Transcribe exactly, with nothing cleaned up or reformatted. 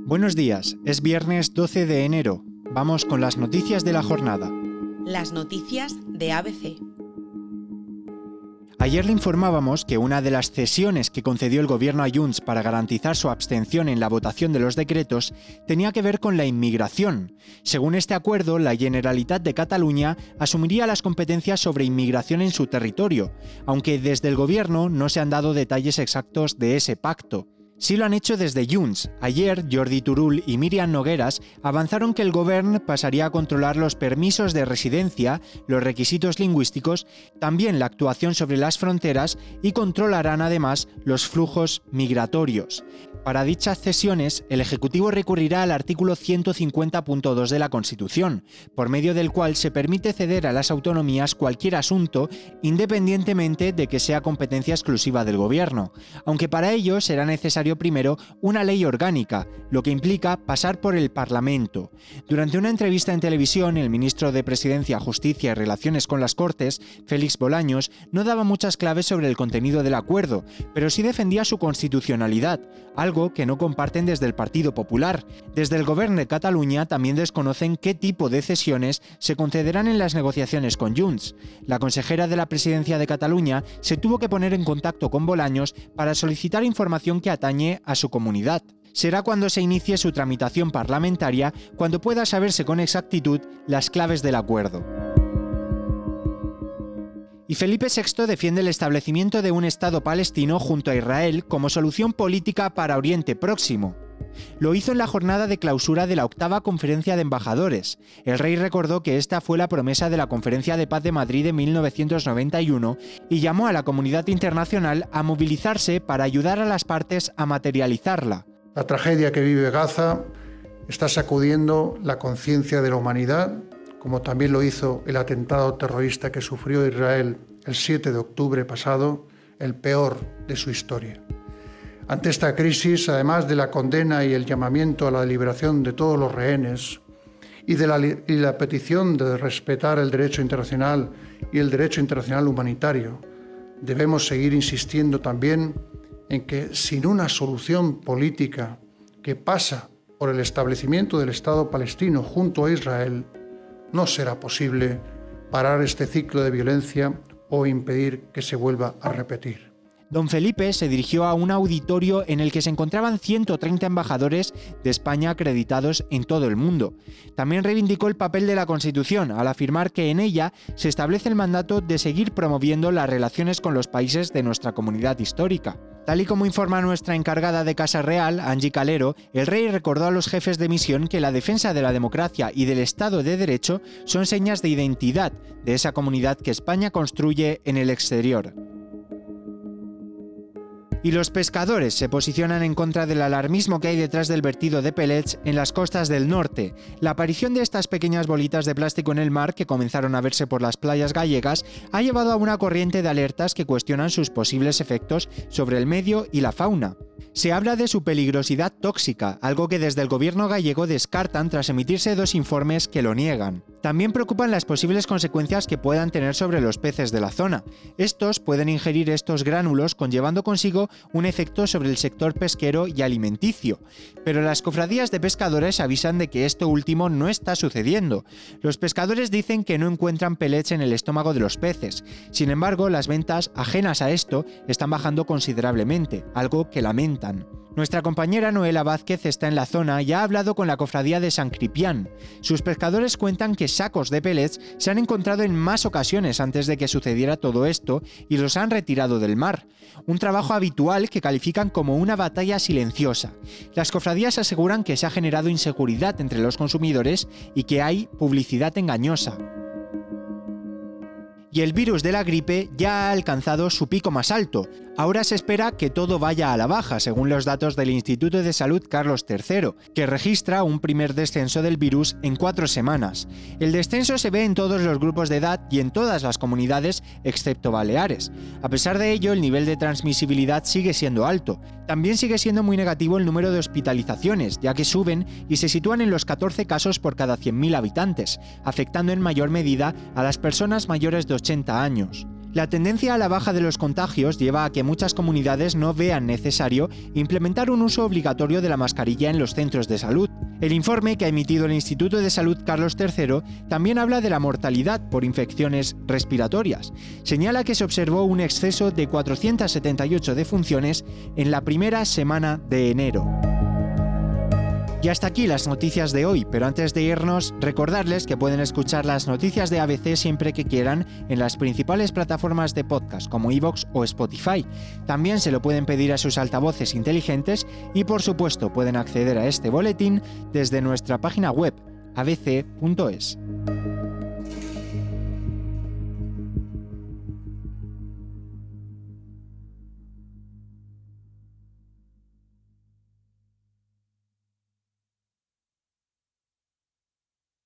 Buenos días, es viernes doce de enero. Vamos con las noticias de la jornada. Las noticias de A B C. Ayer le informábamos que una de las cesiones que concedió el gobierno a Junts para garantizar su abstención en la votación de los decretos tenía que ver con la inmigración. Según este acuerdo, la Generalitat de Cataluña asumiría las competencias sobre inmigración en su territorio, aunque desde el gobierno no se han dado detalles exactos de ese pacto. Sí lo han hecho desde Junts. Ayer, Jordi Turull y Míriam Nogueras avanzaron que el Govern pasaría a controlar los permisos de residencia, los requisitos lingüísticos, también la actuación sobre las fronteras y controlarán además los flujos migratorios. Para dichas cesiones, el Ejecutivo recurrirá al artículo ciento cincuenta punto dos de la Constitución, por medio del cual se permite ceder a las autonomías cualquier asunto, independientemente de que sea competencia exclusiva del Gobierno, aunque para ello será necesario primero una ley orgánica, lo que implica pasar por el Parlamento. Durante una entrevista en televisión, el ministro de Presidencia, Justicia y Relaciones con las Cortes, Félix Bolaños, no daba muchas claves sobre el contenido del acuerdo, pero sí defendía su constitucionalidad, algo que no comparten desde el Partido Popular. Desde el Govern de Cataluña también desconocen qué tipo de cesiones se concederán en las negociaciones con Junts. La consejera de la Presidencia de Cataluña se tuvo que poner en contacto con Bolaños para solicitar información que atañe a su comunidad. Será cuando se inicie su tramitación parlamentaria cuando pueda saberse con exactitud las claves del acuerdo. Y Felipe sexto defiende el establecimiento de un Estado palestino junto a Israel como solución política para Oriente Próximo. Lo hizo en la jornada de clausura de la octava Conferencia de Embajadores. El rey recordó que esta fue la promesa de la Conferencia de Paz de Madrid de mil novecientos noventa y uno y llamó a la comunidad internacional a movilizarse para ayudar a las partes a materializarla. La tragedia que vive Gaza está sacudiendo la conciencia de la humanidad, como también lo hizo el atentado terrorista que sufrió Israel el siete de octubre pasado, el peor de su historia. Ante esta crisis, además de la condena y el llamamiento a la liberación de todos los rehenes y de la, y la petición de respetar el derecho internacional y el derecho internacional humanitario, debemos seguir insistiendo también en que sin una solución política que pasa por el establecimiento del Estado palestino junto a Israel, no será posible parar este ciclo de violencia o impedir que se vuelva a repetir. Don Felipe se dirigió a un auditorio en el que se encontraban ciento treinta embajadores de España acreditados en todo el mundo. También reivindicó el papel de la Constitución al afirmar que en ella se establece el mandato de seguir promoviendo las relaciones con los países de nuestra comunidad histórica. Tal y como informa nuestra encargada de Casa Real, Angie Calero, el rey recordó a los jefes de misión que la defensa de la democracia y del Estado de Derecho son señas de identidad de esa comunidad que España construye en el exterior. Y los pescadores se posicionan en contra del alarmismo que hay detrás del vertido de pellets en las costas del norte. La aparición de estas pequeñas bolitas de plástico en el mar, que comenzaron a verse por las playas gallegas, ha llevado a una corriente de alertas que cuestionan sus posibles efectos sobre el medio y la fauna. Se habla de su peligrosidad tóxica, algo que desde el gobierno gallego descartan tras emitirse dos informes que lo niegan. También preocupan las posibles consecuencias que puedan tener sobre los peces de la zona. Estos pueden ingerir estos gránulos, conllevando consigo un efecto sobre el sector pesquero y alimenticio. Pero las cofradías de pescadores avisan de que esto último no está sucediendo. Los pescadores dicen que no encuentran pellets en el estómago de los peces. Sin embargo, las ventas ajenas a esto están bajando considerablemente, algo que lamentan. Nuestra compañera Noela Vázquez está en la zona y ha hablado con la cofradía de San Cripián. Sus pescadores cuentan que sacos de pellets se han encontrado en más ocasiones antes de que sucediera todo esto y los han retirado del mar. Un trabajo habitual que califican como una batalla silenciosa. Las cofradías aseguran que se ha generado inseguridad entre los consumidores y que hay publicidad engañosa. Y el virus de la gripe ya ha alcanzado su pico más alto. Ahora se espera que todo vaya a la baja, según los datos del Instituto de Salud Carlos tercero, que registra un primer descenso del virus en cuatro semanas. El descenso se ve en todos los grupos de edad y en todas las comunidades, excepto Baleares. A pesar de ello, el nivel de transmisibilidad sigue siendo alto. También sigue siendo muy negativo el número de hospitalizaciones, ya que suben y se sitúan en los catorce casos por cada cien mil habitantes, afectando en mayor medida a las personas mayores de ochenta años. La tendencia a la baja de los contagios lleva a que muchas comunidades no vean necesario implementar un uso obligatorio de la mascarilla en los centros de salud. El informe que ha emitido el Instituto de Salud Carlos tercero también habla de la mortalidad por infecciones respiratorias. Señala que se observó un exceso de cuatrocientas setenta y ocho defunciones en la primera semana de enero. Y hasta aquí las noticias de hoy, pero antes de irnos, recordarles que pueden escuchar las noticias de A B C siempre que quieran en las principales plataformas de podcast como iVoox o Spotify. También se lo pueden pedir a sus altavoces inteligentes y, por supuesto, pueden acceder a este boletín desde nuestra página web, a b c punto es.